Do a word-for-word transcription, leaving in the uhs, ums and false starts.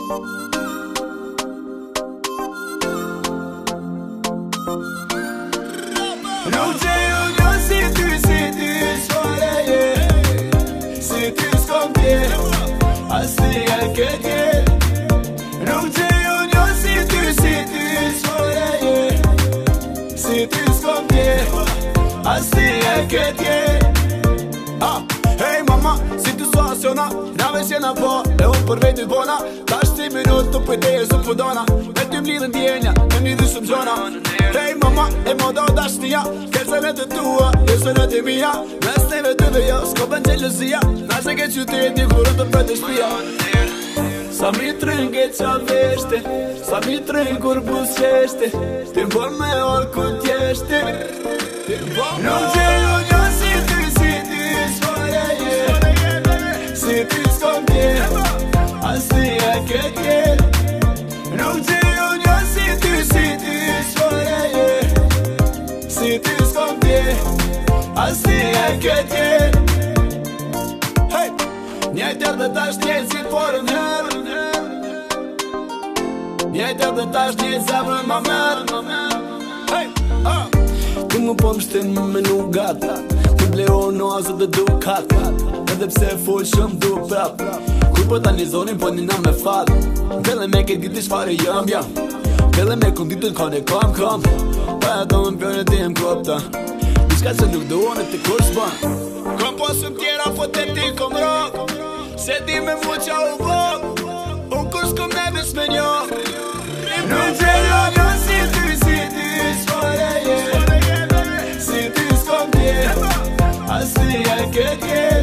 Nuk që ju një si ty, si ty s'fare je. Si ty s'kom tje, as ti e këtë je. Nuk që ju një si ty, si ty s'fare je. Si ty s'kom tje, as ti e këtë je. Ah, hey mama, si ty s'fasiona, nave s'jena po, e unë për vetë bona. Ta shti minut të pëjdeje së pëdona, me ty mlidhën djenja, me mlidhë shumë gjona. Hey mama, e mo do dashtia, kërësënet e tua, kërësënet e mija. Mes neve dy dhe jo, s'ko bën gjelëzia, nase ke qytet një kurën të për të shpia. Sa mi trën ke qa veshte, sa mi trën kur busqeshte, ti mbon me orë ku t'jeshte. Nuk që ju një si ty, si ty s'fare je. Si ty s'kom tje, as ti e këtë je. Nuk që ju një si ty, si ty s'fare je. Si ty s'kom tje, as ti e këtë je. Hey, njëtër dhe tash njëtë si t'porën herë. Njëtër dhe tash njëtë zemrën ma merë. Hey, ah ti mu po m'shtin me nugat, ti bleo noazët dhe dukat. Edhe pse full shumë du prap, kur po ta një zonin po një na me fat. Vele me këtë giti shfare jam jam, vele me konditën kane kam kam. Pa e do më pjone ti em kopta, diçka që nuk duone ti kur s'ban. Kom posën tjera po te ti kom rok, se di me mu qa u vok, unë kur s'kom nevis me njo. Nuk që jo një si ty, si ty s'fare je. Si ty s'kom tje, as ti e këtë je.